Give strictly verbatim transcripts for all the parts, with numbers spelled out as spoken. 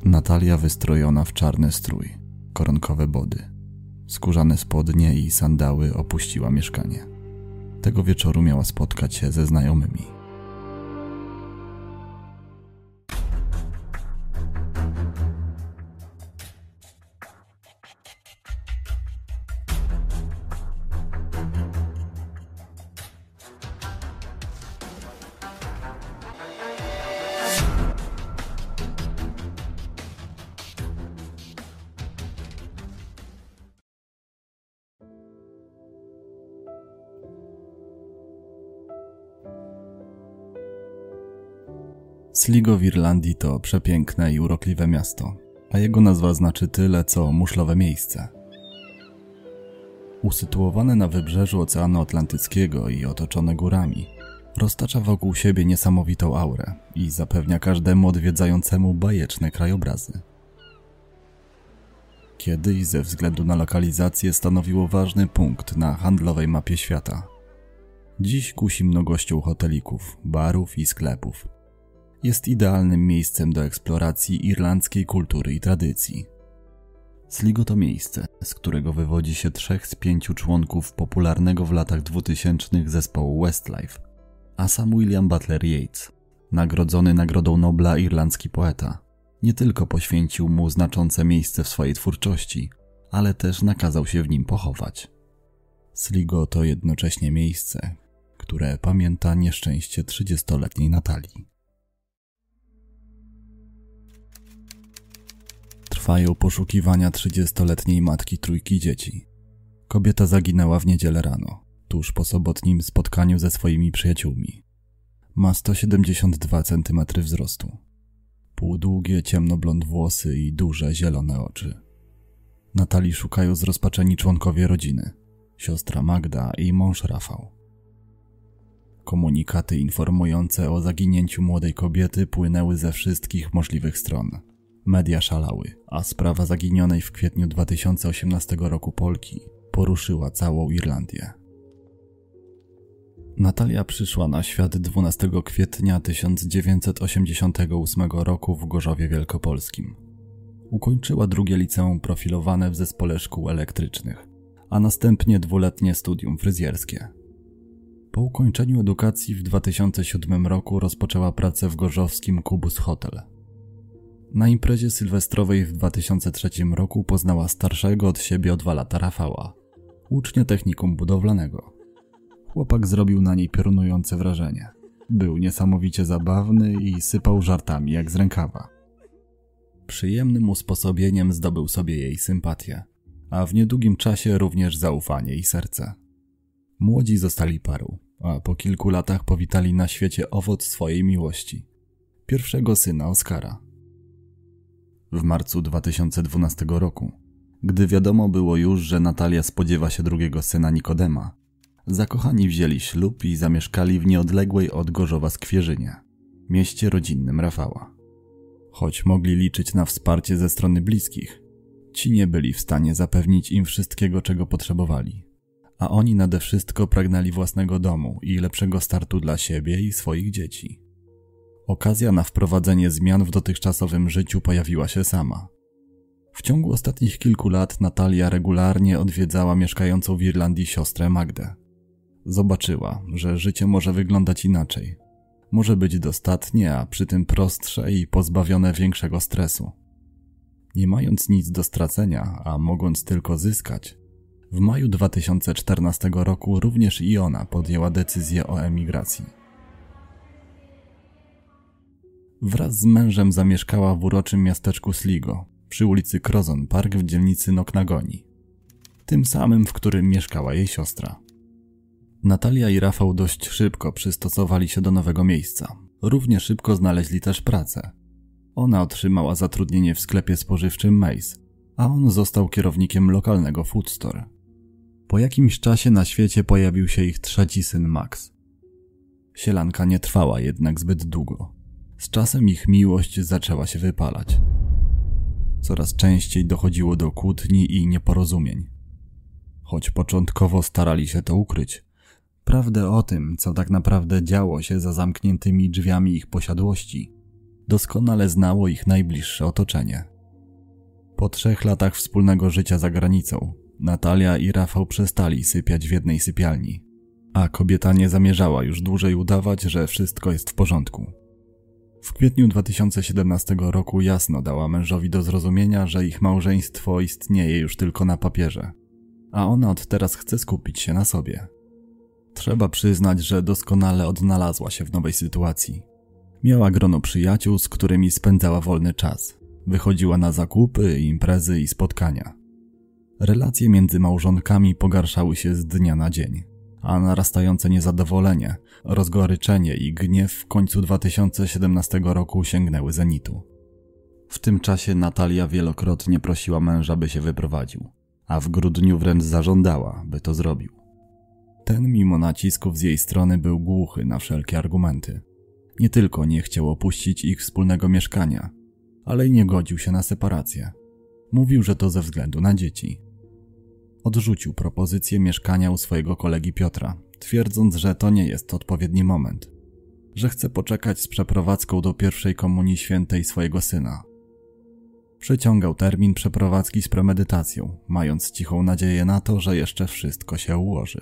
Natalia wystrojona w czarny strój, koronkowe body, skórzane spodnie i sandały opuściła mieszkanie. Tego wieczoru miała spotkać się ze znajomymi. Sligo w Irlandii to przepiękne i urokliwe miasto, a jego nazwa znaczy tyle, co muszlowe miejsce. Usytuowane na wybrzeżu Oceanu Atlantyckiego i otoczone górami, roztacza wokół siebie niesamowitą aurę i zapewnia każdemu odwiedzającemu bajeczne krajobrazy. Kiedyś ze względu na lokalizację stanowiło ważny punkt na handlowej mapie świata. Dziś kusi mnogością hotelików, barów i sklepów. Jest idealnym miejscem do eksploracji irlandzkiej kultury i tradycji. Sligo to miejsce, z którego wywodzi się trzech z pięciu członków popularnego w latach dwutysięcznych zespołu Westlife, a sam William Butler Yeats, nagrodzony Nagrodą Nobla irlandzki poeta, nie tylko poświęcił mu znaczące miejsce w swojej twórczości, ale też nakazał się w nim pochować. Sligo to jednocześnie miejsce, które pamięta nieszczęście trzydziestoletniej Natalii. Trwają poszukiwania trzydziestoletniej matki trójki dzieci. Kobieta zaginęła w niedzielę rano, tuż po sobotnim spotkaniu ze swoimi przyjaciółmi. Ma sto siedemdziesiąt dwa centymetry wzrostu. Półdługie, ciemnoblond włosy i duże, zielone oczy. Natalii szukają zrozpaczeni członkowie rodziny, siostra Magda i mąż Rafał. Komunikaty informujące o zaginięciu młodej kobiety płynęły ze wszystkich możliwych stron. Media szalały, a sprawa zaginionej w kwietniu dwa tysiące osiemnastego roku Polki poruszyła całą Irlandię. Natalia przyszła na świat dwunastego kwietnia tysiąc dziewięćset osiemdziesiątego ósmego roku w Gorzowie Wielkopolskim. Ukończyła drugie liceum profilowane w zespole szkół elektrycznych, a następnie dwuletnie studium fryzjerskie. Po ukończeniu edukacji w dwa tysiące siódmym roku rozpoczęła pracę w gorzowskim Kubus Hotel. Na imprezie sylwestrowej w dwa tysiące trzecim roku poznała starszego od siebie o dwa lata Rafała, ucznia technikum budowlanego. Chłopak zrobił na niej piorunujące wrażenie. Był niesamowicie zabawny i sypał żartami jak z rękawa. Przyjemnym usposobieniem zdobył sobie jej sympatię, a w niedługim czasie również zaufanie i serce. Młodzi zostali parą, a po kilku latach powitali na świecie owoc swojej miłości. Pierwszego syna Oskara. W marcu dwa tysiące dwunastego roku, gdy wiadomo było już, że Natalia spodziewa się drugiego syna Nikodema, zakochani wzięli ślub i zamieszkali w nieodległej od Gorzowa Skwierzynie, mieście rodzinnym Rafała. Choć mogli liczyć na wsparcie ze strony bliskich, ci nie byli w stanie zapewnić im wszystkiego, czego potrzebowali, a oni nade wszystko pragnęli własnego domu i lepszego startu dla siebie i swoich dzieci. Okazja na wprowadzenie zmian w dotychczasowym życiu pojawiła się sama. W ciągu ostatnich kilku lat Natalia regularnie odwiedzała mieszkającą w Irlandii siostrę Magdę. Zobaczyła, że życie może wyglądać inaczej. Może być dostatnie, a przy tym prostsze i pozbawione większego stresu. Nie mając nic do stracenia, a mogąc tylko zyskać, w maju dwa tysiące czternastego roku również i ona podjęła decyzję o emigracji. Wraz z mężem zamieszkała w uroczym miasteczku Sligo, przy ulicy Crozon Park w dzielnicy Knocknagonny, tym samym, w którym mieszkała jej siostra. Natalia i Rafał dość szybko przystosowali się do nowego miejsca. Równie szybko znaleźli też pracę. Ona otrzymała zatrudnienie w sklepie spożywczym Mace, a on został kierownikiem lokalnego food store. Po jakimś czasie na świecie pojawił się ich trzeci syn Max. Sielanka nie trwała jednak zbyt długo. Z czasem ich miłość zaczęła się wypalać. Coraz częściej dochodziło do kłótni i nieporozumień. Choć początkowo starali się to ukryć, prawdę o tym, co tak naprawdę działo się za zamkniętymi drzwiami ich posiadłości, Doskonale znało ich najbliższe otoczenie. Po trzech latach wspólnego życia za granicą, Natalia i Rafał przestali sypiać w jednej sypialni, a kobieta nie zamierzała już dłużej udawać, że wszystko jest w porządku. W kwietniu dwa tysiące siedemnastego roku jasno dała mężowi do zrozumienia, że ich małżeństwo istnieje już tylko na papierze, a ona od teraz chce skupić się na sobie. Trzeba przyznać, że doskonale odnalazła się w nowej sytuacji. Miała grono przyjaciół, z którymi spędzała wolny czas. Wychodziła na zakupy, imprezy i spotkania. Relacje między małżonkami pogarszały się z dnia na dzień, a narastające niezadowolenie, rozgoryczenie i gniew w końcu dwa tysiące siedemnastego roku sięgnęły zenitu. W tym czasie Natalia wielokrotnie prosiła męża, by się wyprowadził, a w grudniu wręcz zażądała, by to zrobił. Ten mimo nacisków z jej strony był głuchy na wszelkie argumenty. Nie tylko nie chciał opuścić ich wspólnego mieszkania, ale i nie godził się na separację. Mówił, że to ze względu na dzieci. Odrzucił propozycję mieszkania u swojego kolegi Piotra, twierdząc, że to nie jest odpowiedni moment, że chce poczekać z przeprowadzką do pierwszej komunii świętej swojego syna. Przeciągał termin przeprowadzki z premedytacją, mając cichą nadzieję na to, że jeszcze wszystko się ułoży.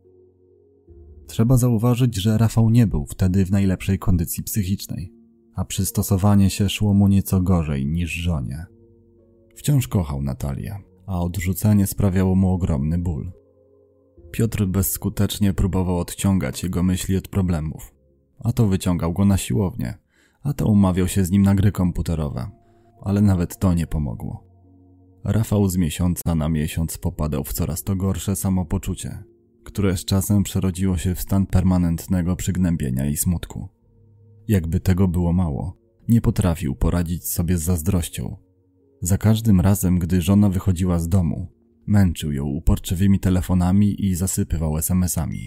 Trzeba zauważyć, że Rafał nie był wtedy w najlepszej kondycji psychicznej, a przystosowanie się szło mu nieco gorzej niż żonie. Wciąż kochał Natalię, a odrzucenie sprawiało mu ogromny ból. Piotr bezskutecznie próbował odciągać jego myśli od problemów, a to wyciągał go na siłownię, a to umawiał się z nim na gry komputerowe, ale nawet to nie pomogło. Rafał z miesiąca na miesiąc popadał w coraz to gorsze samopoczucie, które z czasem przerodziło się w stan permanentnego przygnębienia i smutku. Jakby tego było mało, nie potrafił poradzić sobie z zazdrością. Za każdym razem, gdy żona wychodziła z domu, męczył ją uporczywymi telefonami i zasypywał es em esami.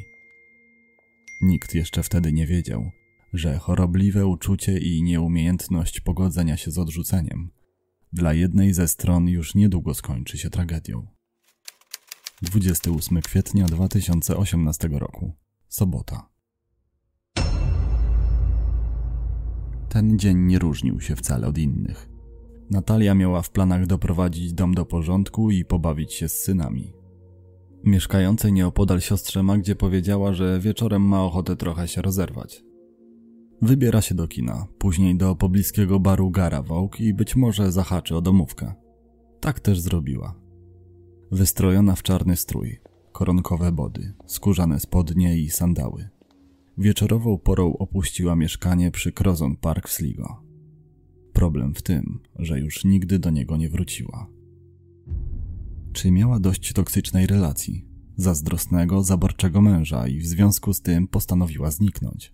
Nikt jeszcze wtedy nie wiedział, że chorobliwe uczucie i nieumiejętność pogodzenia się z odrzuceniem dla jednej ze stron już niedługo skończy się tragedią. dwudziestego ósmego kwietnia dwa tysiące osiemnastego roku. Sobota. Ten dzień nie różnił się wcale od innych. Natalia miała w planach doprowadzić dom do porządku i pobawić się z synami. Mieszkającej nieopodal siostrze Magdzie powiedziała, że wieczorem ma ochotę trochę się rozerwać. Wybiera się do kina, później do pobliskiego baru Gara Vogue i być może zahaczy o domówkę. Tak też zrobiła. Wystrojona w czarny strój, koronkowe body, skórzane spodnie i sandały. Wieczorową porą opuściła mieszkanie przy Crozon Park w Sligo. Problem w tym, że już nigdy do niego nie wróciła. Czy miała dość toksycznej relacji, zazdrosnego, zaborczego męża i w związku z tym postanowiła zniknąć?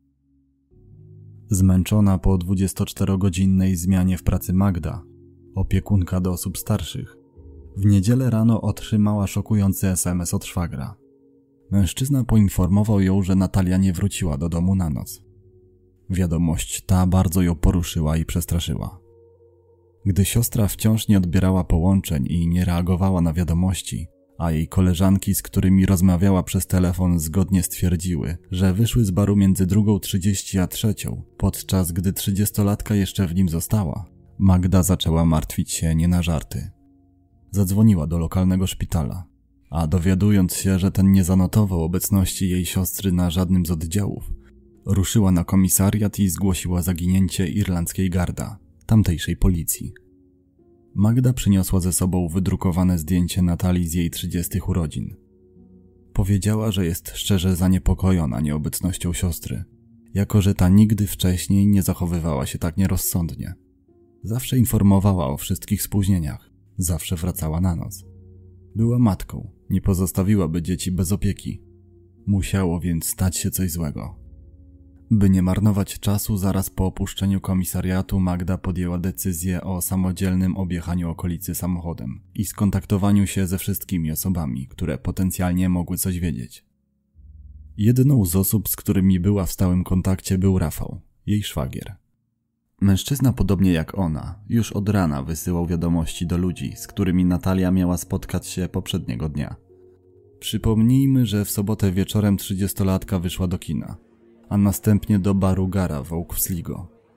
Zmęczona po dwudziestoczterogodzinnej zmianie w pracy Magda, opiekunka do osób starszych, w niedzielę rano otrzymała szokujący es em es od szwagra. Mężczyzna poinformował ją, że Natalia nie wróciła do domu na noc. Wiadomość ta bardzo ją poruszyła i przestraszyła. Gdy siostra wciąż nie odbierała połączeń i nie reagowała na wiadomości, a jej koleżanki, z którymi rozmawiała przez telefon, zgodnie stwierdziły, że wyszły z baru między drugą trzydzieści a trzecią, podczas gdy trzydziestolatka jeszcze w nim została, Magda zaczęła martwić się nie na żarty. Zadzwoniła do lokalnego szpitala, a dowiadując się, że ten nie zanotował obecności jej siostry na żadnym z oddziałów, ruszyła na komisariat i zgłosiła zaginięcie irlandzkiej Garda, tamtejszej policji. Magda przyniosła ze sobą wydrukowane zdjęcie Natalii z jej trzydziestych urodzin. Powiedziała, że jest szczerze zaniepokojona nieobecnością siostry, jako że ta nigdy wcześniej nie zachowywała się tak nierozsądnie. Zawsze informowała o wszystkich spóźnieniach, zawsze wracała na noc. Była matką, nie pozostawiłaby dzieci bez opieki. Musiało więc stać się coś złego. By nie marnować czasu, zaraz po opuszczeniu komisariatu Magda podjęła decyzję o samodzielnym objechaniu okolicy samochodem i skontaktowaniu się ze wszystkimi osobami, które potencjalnie mogły coś wiedzieć. Jedną z osób, z którymi była w stałym kontakcie, był Rafał, jej szwagier. Mężczyzna, podobnie jak ona, już od rana wysyłał wiadomości do ludzi, z którymi Natalia miała spotkać się poprzedniego dnia. Przypomnijmy, że w sobotę wieczorem trzydziestolatka wyszła do kina, a następnie do baru Gara Vogue w Sligo.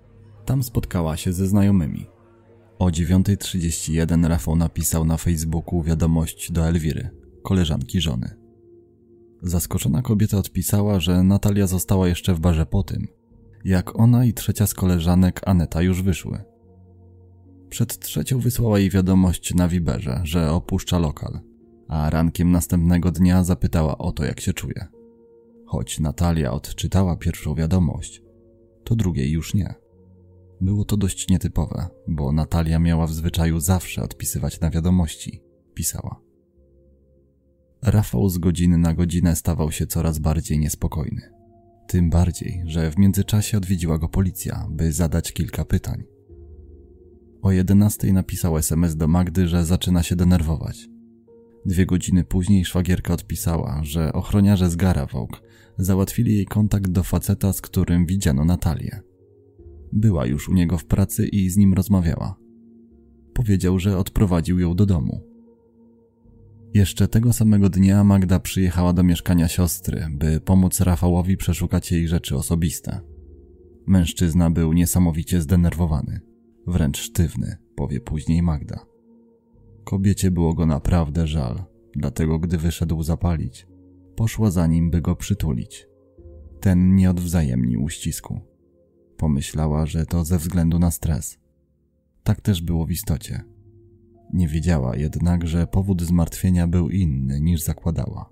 Tam spotkała się ze znajomymi. O dziewiąta trzydzieści jeden Rafał napisał na Facebooku wiadomość do Elwiry, koleżanki żony. Zaskoczona kobieta odpisała, że Natalia została jeszcze w barze po tym, jak ona i trzecia z koleżanek, Aneta, już wyszły. Przed trzecią wysłała jej wiadomość na Viberze, że opuszcza lokal, a rankiem następnego dnia zapytała o to, jak się czuje. Choć Natalia odczytała pierwszą wiadomość, to drugiej już nie. Było to dość nietypowe, bo Natalia miała w zwyczaju zawsze odpisywać na wiadomości, pisała. Rafał z godziny na godzinę stawał się coraz bardziej niespokojny. Tym bardziej, że w międzyczasie odwiedziła go policja, by zadać kilka pytań. O jedenastej napisał es em es do Magdy, że zaczyna się denerwować. Dwie godziny później szwagierka odpisała, że ochroniarze z Gara Vogue załatwili jej kontakt do faceta, z którym widziano Natalię. Była już u niego w pracy i z nim rozmawiała. Powiedział, że odprowadził ją do domu. Jeszcze tego samego dnia Magda przyjechała do mieszkania siostry, by pomóc Rafałowi przeszukać jej rzeczy osobiste. Mężczyzna był niesamowicie zdenerwowany, wręcz sztywny, powie później Magda. Kobiecie było go naprawdę żal, dlatego gdy wyszedł zapalić, poszła za nim, by go przytulić. Ten nie odwzajemnił uścisku. Pomyślała, że to ze względu na stres. Tak też było w istocie. Nie wiedziała jednak, że powód zmartwienia był inny niż zakładała.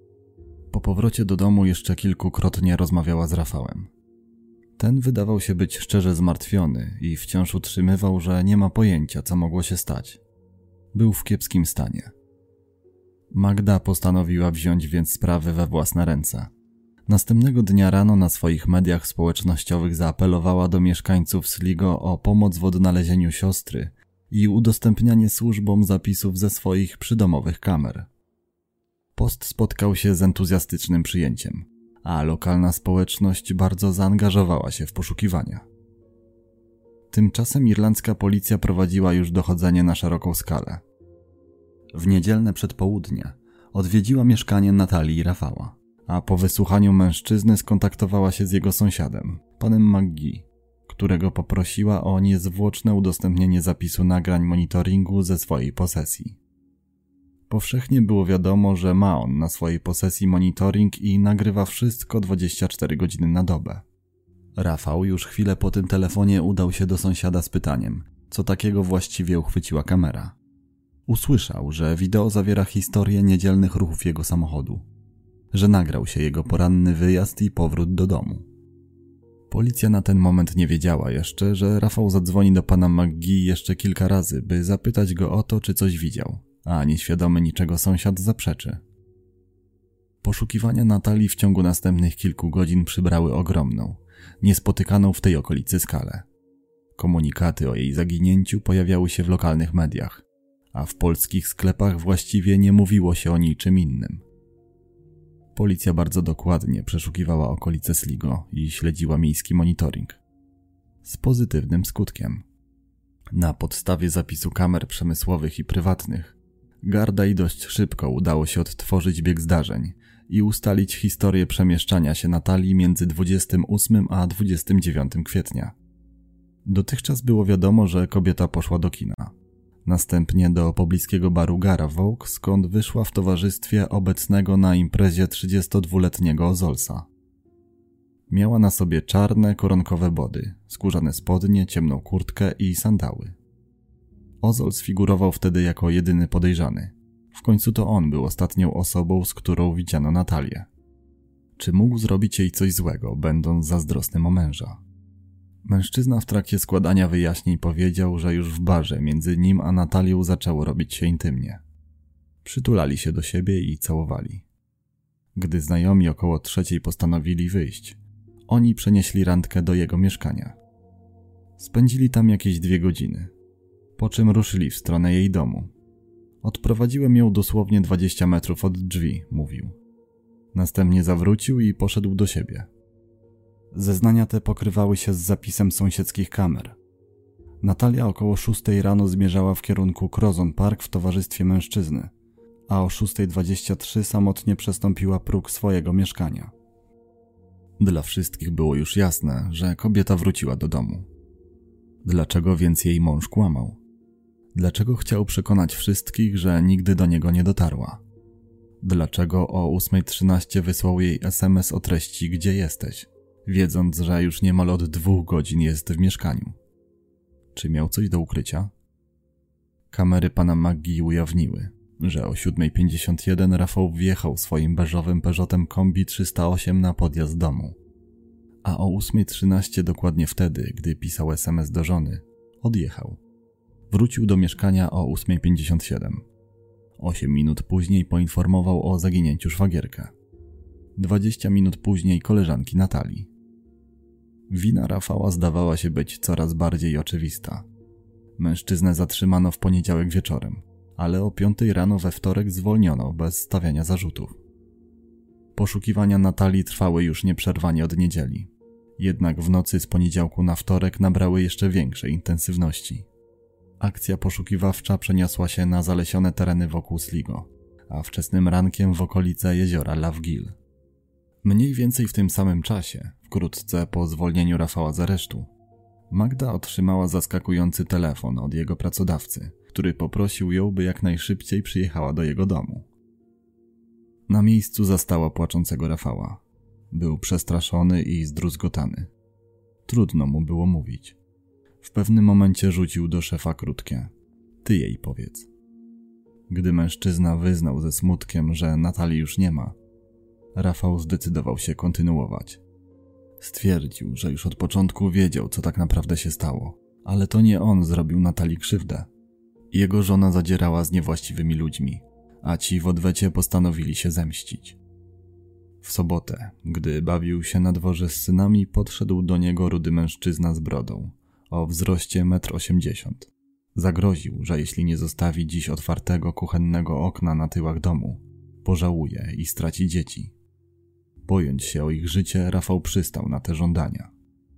Po powrocie do domu jeszcze kilkukrotnie rozmawiała z Rafałem. Ten wydawał się być szczerze zmartwiony i wciąż utrzymywał, że nie ma pojęcia, co mogło się stać. Był w kiepskim stanie. Magda postanowiła wziąć więc sprawy we własne ręce. Następnego dnia rano na swoich mediach społecznościowych zaapelowała do mieszkańców Sligo o pomoc w odnalezieniu siostry i udostępnianie służbom zapisów ze swoich przydomowych kamer. Post spotkał się z entuzjastycznym przyjęciem, a lokalna społeczność bardzo zaangażowała się w poszukiwania. Tymczasem irlandzka policja prowadziła już dochodzenie na szeroką skalę. W niedzielne przedpołudnie odwiedziła mieszkanie Natalii i Rafała, a po wysłuchaniu mężczyzny skontaktowała się z jego sąsiadem, panem McGee, którego poprosiła o niezwłoczne udostępnienie zapisu nagrań monitoringu ze swojej posesji. Powszechnie było wiadomo, że ma on na swojej posesji monitoring i nagrywa wszystko dwadzieścia cztery godziny na dobę. Rafał już chwilę po tym telefonie udał się do sąsiada z pytaniem, co takiego właściwie uchwyciła kamera. Usłyszał, że wideo zawiera historię niedzielnych ruchów jego samochodu, że nagrał się jego poranny wyjazd i powrót do domu. Policja na ten moment nie wiedziała jeszcze, że Rafał zadzwoni do pana McGee jeszcze kilka razy, by zapytać go o to, czy coś widział, a nieświadomy niczego sąsiad zaprzeczy. Poszukiwania Natalii w ciągu następnych kilku godzin przybrały ogromną, niespotykaną w tej okolicy skalę. Komunikaty o jej zaginięciu pojawiały się w lokalnych mediach, a w polskich sklepach właściwie nie mówiło się o niczym innym. Policja bardzo dokładnie przeszukiwała okolice Sligo i śledziła miejski monitoring. Z pozytywnym skutkiem. Na podstawie zapisu kamer przemysłowych i prywatnych, Gardai dość szybko udało się odtworzyć bieg zdarzeń i ustalić historię przemieszczania się Natalii między dwudziestym ósmym a dwudziestym dziewiątym kwietnia. Dotychczas było wiadomo, że kobieta poszła do kina. Następnie do pobliskiego baru Gara Vogue, skąd wyszła w towarzystwie obecnego na imprezie trzydziestodwuletniego Ozolsa. Miała na sobie czarne, koronkowe body, skórzane spodnie, ciemną kurtkę i sandały. Ozols figurował wtedy jako jedyny podejrzany. W końcu to on był ostatnią osobą, z którą widziano Natalię. Czy mógł zrobić jej coś złego, będąc zazdrosnym o męża? Mężczyzna w trakcie składania wyjaśnień powiedział, że już w barze między nim a Natalią zaczęło robić się intymnie. Przytulali się do siebie i całowali. Gdy znajomi około trzeciej postanowili wyjść, oni przenieśli randkę do jego mieszkania. Spędzili tam jakieś dwie godziny, po czym ruszyli w stronę jej domu. Odprowadziłem ją dosłownie dwadzieścia metrów od drzwi, mówił. Następnie zawrócił i poszedł do siebie. Zeznania te pokrywały się z zapisem sąsiedzkich kamer. Natalia około szóstej rano zmierzała w kierunku Crozon Park w towarzystwie mężczyzny, a o szósta dwadzieścia trzy samotnie przestąpiła próg swojego mieszkania. Dla wszystkich było już jasne, że kobieta wróciła do domu. Dlaczego więc jej mąż kłamał? Dlaczego chciał przekonać wszystkich, że nigdy do niego nie dotarła? Dlaczego o ósma trzynaście wysłał jej es em es o treści „Gdzie jesteś?”, wiedząc, że już niemal od dwóch godzin jest w mieszkaniu? Czy miał coś do ukrycia? Kamery pana McGee ujawniły, że o siódma pięćdziesiąt jeden Rafał wjechał swoim beżowym Peugeotem Kombi trzysta osiem na podjazd domu, a o ósma trzynaście, dokładnie wtedy, gdy pisał es em es do żony, odjechał. Wrócił do mieszkania o ósma pięćdziesiąt siedem. Osiem minut później poinformował o zaginięciu szwagierkę. Dwadzieścia minut później koleżanki Natalii. Wina Rafała zdawała się być coraz bardziej oczywista. Mężczyznę zatrzymano w poniedziałek wieczorem, ale o piątej rano we wtorek zwolniono bez stawiania zarzutów. Poszukiwania Natalii trwały już nieprzerwanie od niedzieli. Jednak w nocy z poniedziałku na wtorek nabrały jeszcze większej intensywności. Akcja poszukiwawcza przeniosła się na zalesione tereny wokół Sligo, a wczesnym rankiem w okolice jeziora Love Gill. Mniej więcej w tym samym czasie, wkrótce po zwolnieniu Rafała z aresztu, Magda otrzymała zaskakujący telefon od jego pracodawcy, który poprosił ją, by jak najszybciej przyjechała do jego domu. Na miejscu zastała płaczącego Rafała. Był przestraszony i zdruzgotany. Trudno mu było mówić. W pewnym momencie rzucił do szefa krótkie: „Ty jej powiedz”. Gdy mężczyzna wyznał ze smutkiem, że Natalii już nie ma, Rafał zdecydował się kontynuować. Stwierdził, że już od początku wiedział, co tak naprawdę się stało, ale to nie on zrobił Natalii krzywdę. Jego żona zadzierała z niewłaściwymi ludźmi, a ci w odwecie postanowili się zemścić. W sobotę, gdy bawił się na dworze z synami, podszedł do niego rudy mężczyzna z brodą, o wzroście metr osiemdziesiąt. Zagroził, że jeśli nie zostawi dziś otwartego kuchennego okna na tyłach domu, pożałuje i straci dzieci. Bojąc się o ich życie, Rafał przystał na te żądania.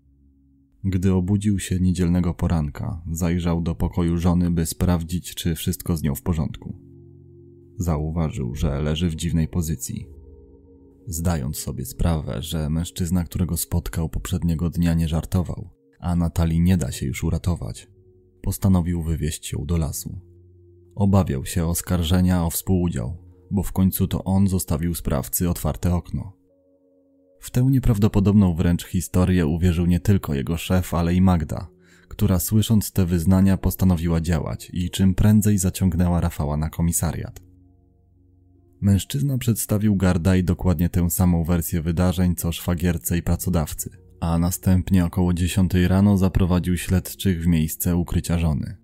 Gdy obudził się niedzielnego poranka, zajrzał do pokoju żony, by sprawdzić, czy wszystko z nią w porządku. Zauważył, że leży w dziwnej pozycji. Zdając sobie sprawę, że mężczyzna, którego spotkał poprzedniego dnia, nie żartował, a Natalii nie da się już uratować, postanowił wywieźć ją do lasu. Obawiał się oskarżenia o współudział, bo w końcu to on zostawił sprawcy otwarte okno. W tę nieprawdopodobną wręcz historię uwierzył nie tylko jego szef, ale i Magda, która słysząc te wyznania postanowiła działać i czym prędzej zaciągnęła Rafała na komisariat. Mężczyzna przedstawił Gardai dokładnie tę samą wersję wydarzeń co szwagierce i pracodawcy, a następnie około dziesiątej rano zaprowadził śledczych w miejsce ukrycia żony.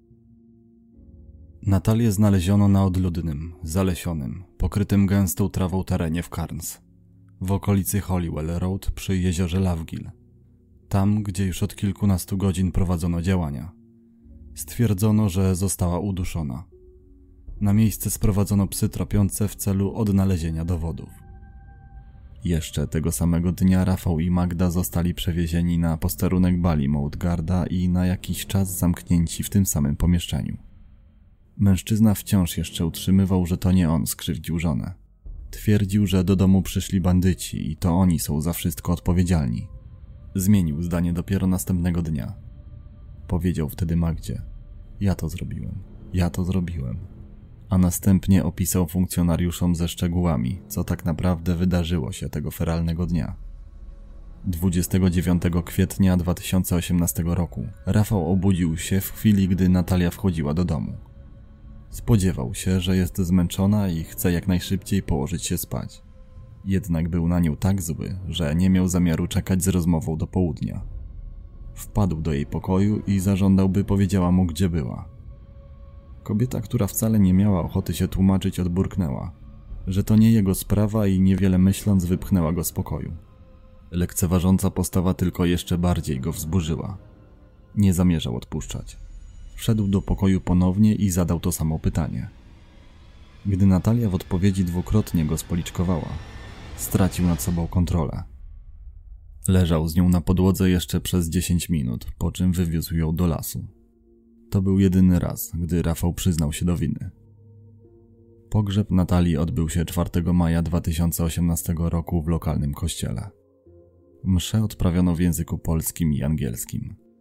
Natalię znaleziono na odludnym, zalesionym, pokrytym gęstą trawą terenie w Cairns, w okolicy Holywell Road przy jeziorze Love Gill, tam gdzie już od kilkunastu godzin prowadzono działania. Stwierdzono, że została uduszona. Na miejsce sprowadzono psy tropiące w celu odnalezienia dowodów. Jeszcze tego samego dnia Rafał i Magda zostali przewiezieni na posterunek Ballymote Garda i na jakiś czas zamknięci w tym samym pomieszczeniu. Mężczyzna wciąż jeszcze utrzymywał, że to nie on skrzywdził żonę. Twierdził, że do domu przyszli bandyci i to oni są za wszystko odpowiedzialni. Zmienił zdanie dopiero następnego dnia. Powiedział wtedy Magdzie: „Ja to zrobiłem, ja to zrobiłem”. A następnie opisał funkcjonariuszom ze szczegółami, co tak naprawdę wydarzyło się tego feralnego dnia. dwudziestego dziewiątego kwietnia dwa tysiące osiemnastego roku Rafał obudził się w chwili, gdy Natalia wchodziła do domu. Spodziewał się, że jest zmęczona i chce jak najszybciej położyć się spać. Jednak był na nią tak zły, że nie miał zamiaru czekać z rozmową do południa. Wpadł do jej pokoju i zażądał, by powiedziała mu, gdzie była. Kobieta, która wcale nie miała ochoty się tłumaczyć, odburknęła, że to nie jego sprawa i niewiele myśląc wypchnęła go z pokoju. Lekceważąca postawa tylko jeszcze bardziej go wzburzyła. Nie zamierzał odpuszczać. Wszedł do pokoju ponownie i zadał to samo pytanie. Gdy Natalia w odpowiedzi dwukrotnie go spoliczkowała, stracił nad sobą kontrolę. Leżał z nią na podłodze jeszcze przez dziesięć minut, po czym wywiózł ją do lasu. To był jedyny raz, gdy Rafał przyznał się do winy. Pogrzeb Natalii odbył się czwartego maja dwa tysiące osiemnastego roku w lokalnym kościele. Mszę odprawiono w języku polskim i angielskim.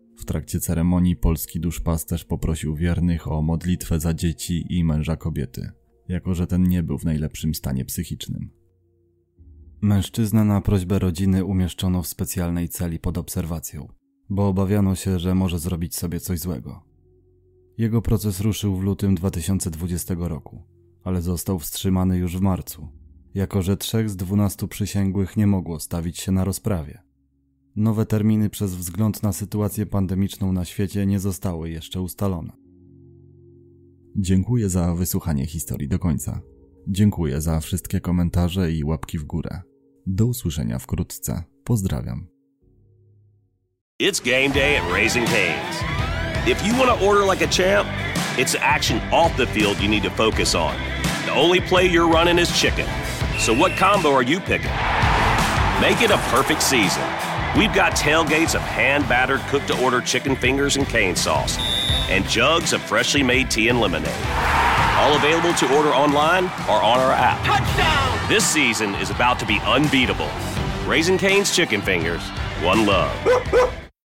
W trakcie ceremonii polski duszpasterz poprosił wiernych o modlitwę za dzieci i męża kobiety, jako że ten nie był w najlepszym stanie psychicznym. Mężczyznę na prośbę rodziny umieszczono w specjalnej celi pod obserwacją, bo obawiano się, że może zrobić sobie coś złego. Jego proces ruszył w lutym dwa tysiące dwudziestego roku, ale został wstrzymany już w marcu, jako że trzech z dwunastu przysięgłych nie mogło stawić się na rozprawie. Nowe terminy przez wzgląd na sytuację pandemiczną na świecie nie zostały jeszcze ustalone. Dziękuję za wysłuchanie historii do końca. Dziękuję za wszystkie komentarze i łapki w górę. Do usłyszenia wkrótce. Pozdrawiam. It's game day at Raising Cane's. If you want to order like a champ, it's the action off the field you need to focus on. The only play you're running is chicken. So what combo are you picking? Make it a perfect season. We've got tailgates of hand-battered, cooked-to-order chicken fingers and cane sauce, and jugs of freshly made tea and lemonade. All available to order online or on our app. Touchdown! This season is about to be unbeatable. Raising Cane's Chicken Fingers, one love.